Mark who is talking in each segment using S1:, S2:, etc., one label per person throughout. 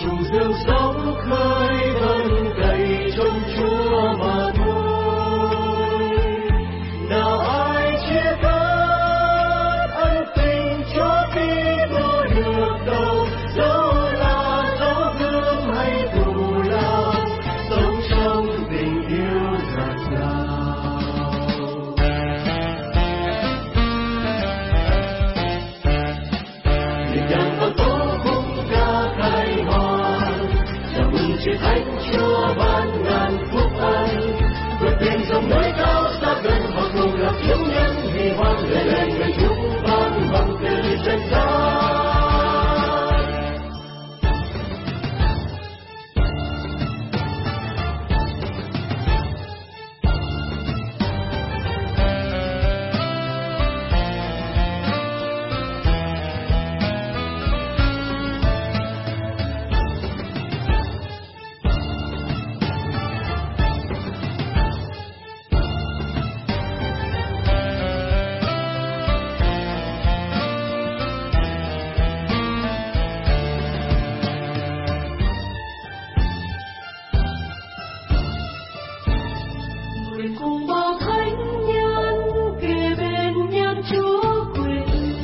S1: trùng rêu sóng khơi vần cày trong Chúa mà thôi. Nào ai chia cắt ân tình cho khi có được đâu, dẫu là dấu gươm hay thù lao, sống trong tình yêu dạt dào. Nhịp nhàng con tố khúc ca khai hoan, chào mừng Chúa Thánh Chúa ban ngàn phúc ân, vượt biển dòng núi cao xa gần hoặc cùng là thiếu nhân vì hoan lệ lên người chúng ban bằng từ chân gian.
S2: Cùng bao thánh nhân kề bên nhân Chúa quyền,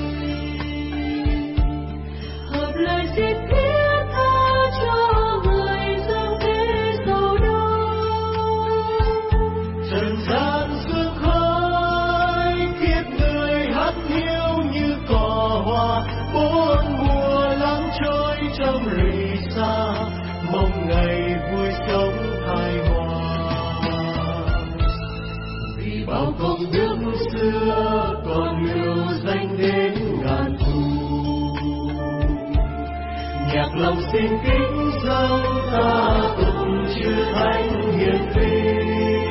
S2: hợp lời xin thiết tha cho người dâng thế giàu đau.
S1: Trần gian sương khói kiếp người hát hiu như cỏ hoa, bốn mùa lắng trôi trong rì xa, mong ngày vui sống hài hòa. Vì bao công đức xưa còn lưu danh đến ngàn thu, nhạc lòng xin kính dâng ta cùng chư thánh hiền vi,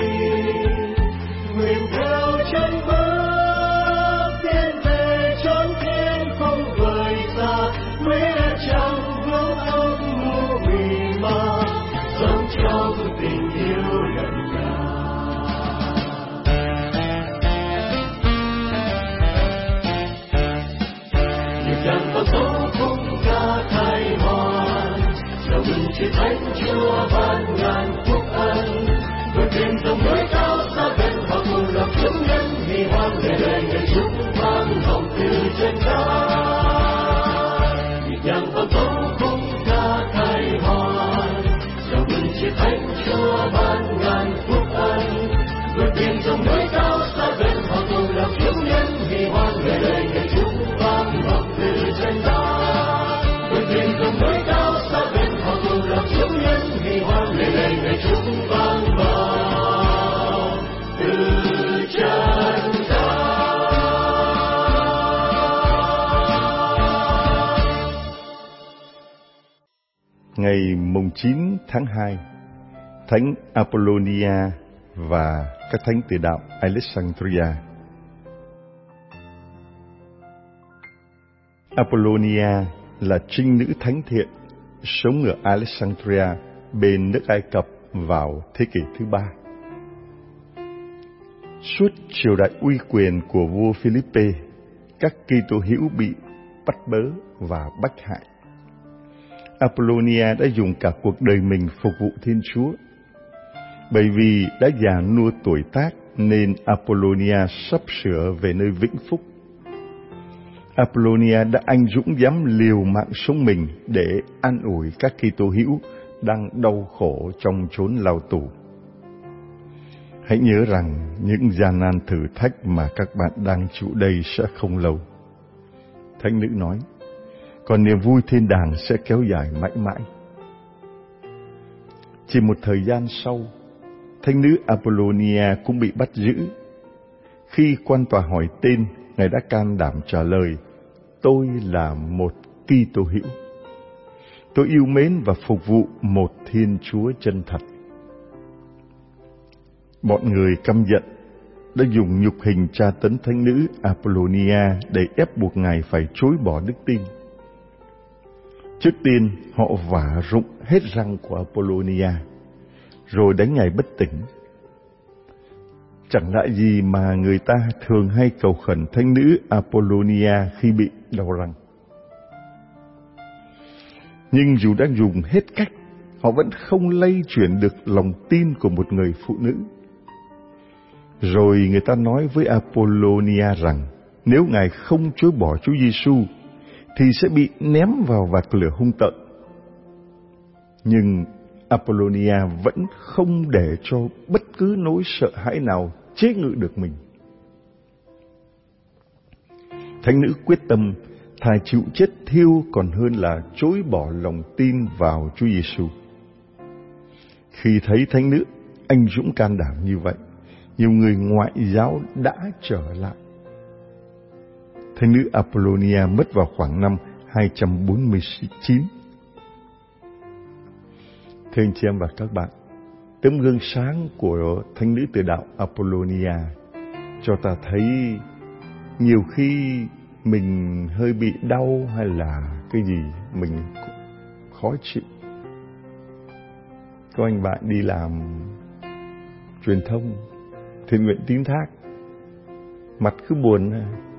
S1: nguyện theo chân bước tiến về chốn thiên không vời xa, nghĩa chẳng vương âm mưu vì ma, sống trong tình yêu đậm đà. Chẳng có số khung ca khai hoan, chào mừng Chúa Thánh Chúa ban ngàn phúc ân, vượt biển dòng núi cao xa gần hoặc cùng lòng chúng nhân vì hoan lệ lời người chúng vang vọng từ chân gian. Nhịp nhàng có số khung ca khai hoan, chào mừng Chúa Thánh Chúa ban ngàn phúc ân, vượt biển dòng núi cao xa gần hoặc cùng lòng chúng nhân vì hoan lệ lời người chúng vang vọng từ chân gian. Vượt biển dòng núi cao xa gần hoặc cùng lòng chúng nhân vì hoan lệ lời người chúng vang vọng từ chân gian.
S3: Ngày mùng 9 tháng 2, Thánh Apollonia và các thánh từ đạo Alexandria. Apollonia là trinh nữ thánh thiện sống ở Alexandria bên nước Ai Cập vào thế kỷ thứ 3. Suốt triều đại uy quyền của vua Philippe, các Kitô hữu bị bắt bớ và bách hại. Apollonia đã dùng cả cuộc đời mình phục vụ Thiên Chúa. Bởi vì đã già nua tuổi tác nên Apollonia sắp sửa về nơi vĩnh phúc. Apollonia đã anh dũng dám liều mạng sống mình để an ủi các Kitô hữu đang đau khổ trong chốn lao tù. Hãy nhớ rằng những gian nan thử thách mà các bạn đang chịu đây sẽ không lâu. Thánh nữ nói, còn niềm vui thiên đàng sẽ kéo dài mãi mãi. Chỉ một thời gian sau, thánh nữ Apollonia cũng bị bắt giữ. Khi quan tòa hỏi tên, ngài đã can đảm trả lời, tôi là một Kitô hữu. Tôi yêu mến và phục vụ một Thiên Chúa chân thật. Bọn người căm giận đã dùng nhục hình tra tấn thánh nữ Apollonia để ép buộc ngài phải chối bỏ đức tin. Trước tiên, họ vả rụng hết răng của Apollonia, rồi đánh ngài bất tỉnh. Chẳng lạ gì mà người ta thường hay cầu khẩn thánh nữ Apollonia khi bị đau răng. Nhưng dù đã dùng hết cách, họ vẫn không lay chuyển được lòng tin của một người phụ nữ. Rồi người ta nói với Apollonia rằng nếu ngài không chối bỏ Chúa Giêsu thì sẽ bị ném vào vạc lửa hung tợn. Nhưng Apollonia vẫn không để cho bất cứ nỗi sợ hãi nào chế ngự được mình. Thánh nữ quyết tâm thà chịu chết thiêu còn hơn là chối bỏ lòng tin vào Chúa Giêsu. Khi thấy thánh nữ anh dũng can đảm như vậy, nhiều người ngoại giáo đã trở lại. Thánh nữ Apollonia mất vào khoảng năm 249. Thưa anh chị em và các bạn, tấm gương sáng của thánh nữ Từ Đạo Apollonia cho ta thấy nhiều khi mình hơi bị đau hay là cái gì mình khó chịu. Có anh bạn đi làm truyền thông, thiện nguyện tín thác, mặt cứ buồn,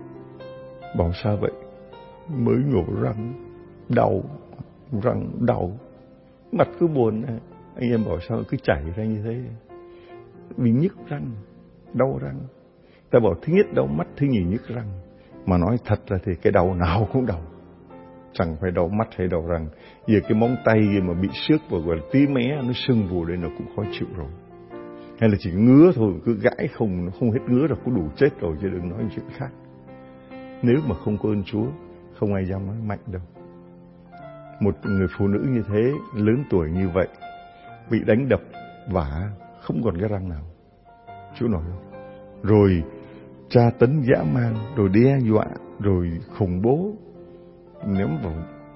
S3: bảo sao vậy? Mới nhổ răng, đau, răng đau, mặt cứ buồn. Anh em bảo sao cứ chảy ra như thế? Vì nhức răng, đau răng. Ta bảo thứ nhất đau mắt, thứ nhì nhức răng. Mà nói thật ra thì cái đau nào cũng đau, chẳng phải đau mắt hay đau răng. Giờ cái móng tay mà bị xước và gọi là tí mé nó sưng vù lên nó cũng khó chịu rồi. Hay là chỉ ngứa thôi, cứ gãi không hết ngứa là cũng đủ chết rồi, chứ đừng nói chuyện khác. Nếu mà không có ơn Chúa, không ai dám nói mạnh đâu. Một người phụ nữ như thế, lớn tuổi như vậy, bị đánh đập, vả, không còn cái răng nào. Chúa nói không? Rồi tra tấn dã man, rồi đe dọa, rồi khủng bố, ném vào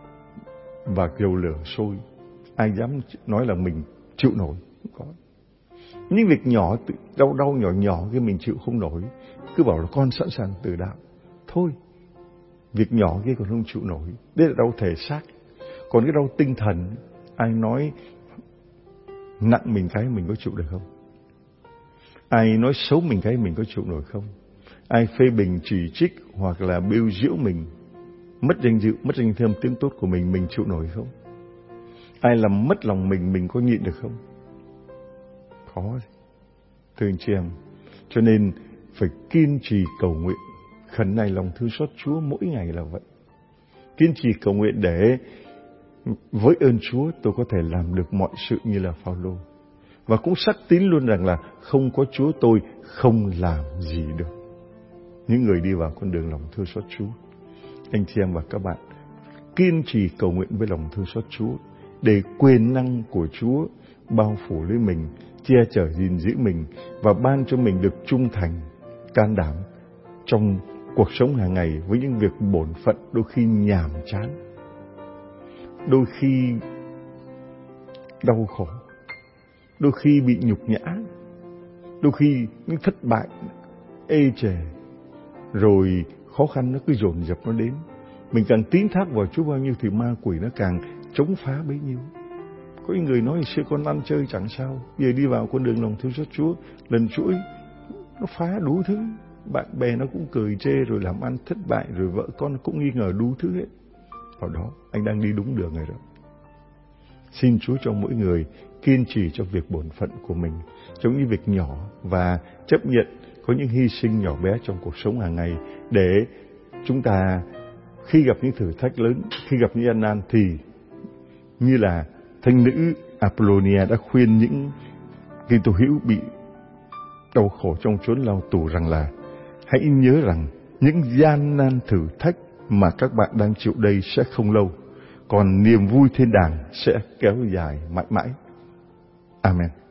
S3: và dầu lửa sôi. Ai dám nói là mình chịu nổi? Không có. Những việc nhỏ, đau nhỏ cái mình chịu không nổi, cứ bảo là con sẵn sàng từ đạo. Thôi, việc nhỏ kia còn không chịu nổi. Đấy là đau thể xác. Còn cái đau tinh thần, ai nói nặng mình cái mình có chịu được không? Ai nói xấu mình cái mình có chịu nổi không? Ai phê bình chỉ trích hoặc là bêu giễu mình, mất danh dự, mất danh thơm tiếng tốt của mình chịu nổi không? Ai làm mất lòng mình có nhịn được không? Khó. Thưa anh chị em, cho nên phải kiên trì cầu nguyện, khẩn nài lòng thương xót Chúa mỗi ngày là vậy. Kiên trì cầu nguyện để với ơn Chúa tôi có thể làm được mọi sự như là Phao-lô. Và cũng xác tín luôn rằng là không có Chúa tôi không làm gì được. Những người đi vào con đường lòng thương xót Chúa, anh chị em và các bạn, kiên trì cầu nguyện với lòng thương xót Chúa để quyền năng của Chúa bao phủ lấy mình, che chở gìn giữ mình và ban cho mình được trung thành, can đảm trong cuộc sống hàng ngày với những việc bổn phận đôi khi nhàm chán, đôi khi đau khổ, đôi khi bị nhục nhã, đôi khi những thất bại ê chề, rồi khó khăn nó cứ dồn dập nó đến. Mình càng tín thác vào Chúa bao nhiêu thì ma quỷ nó càng chống phá bấy nhiêu. Có những người nói xưa con ăn chơi chẳng sao, giờ đi vào con đường lòng thương xót Chúa, lần chuỗi nó phá đủ thứ. Bạn bè nó cũng cười chê, rồi làm ăn thất bại, rồi vợ con cũng nghi ngờ đủ thứ hết. Vào đó anh đang đi đúng đường rồi đó. Xin Chúa cho mỗi người kiên trì cho việc bổn phận của mình, trong những việc nhỏ, và chấp nhận có những hy sinh nhỏ bé trong cuộc sống hàng ngày, để chúng ta khi gặp những thử thách lớn, khi gặp những gian nan thì như là thánh nữ Apollonia đã khuyên những Kitô hữu bị đau khổ trong chốn lao tù rằng là hãy nhớ rằng những gian nan thử thách mà các bạn đang chịu đây sẽ không lâu, còn niềm vui thiên đàng sẽ kéo dài mãi mãi. Amen.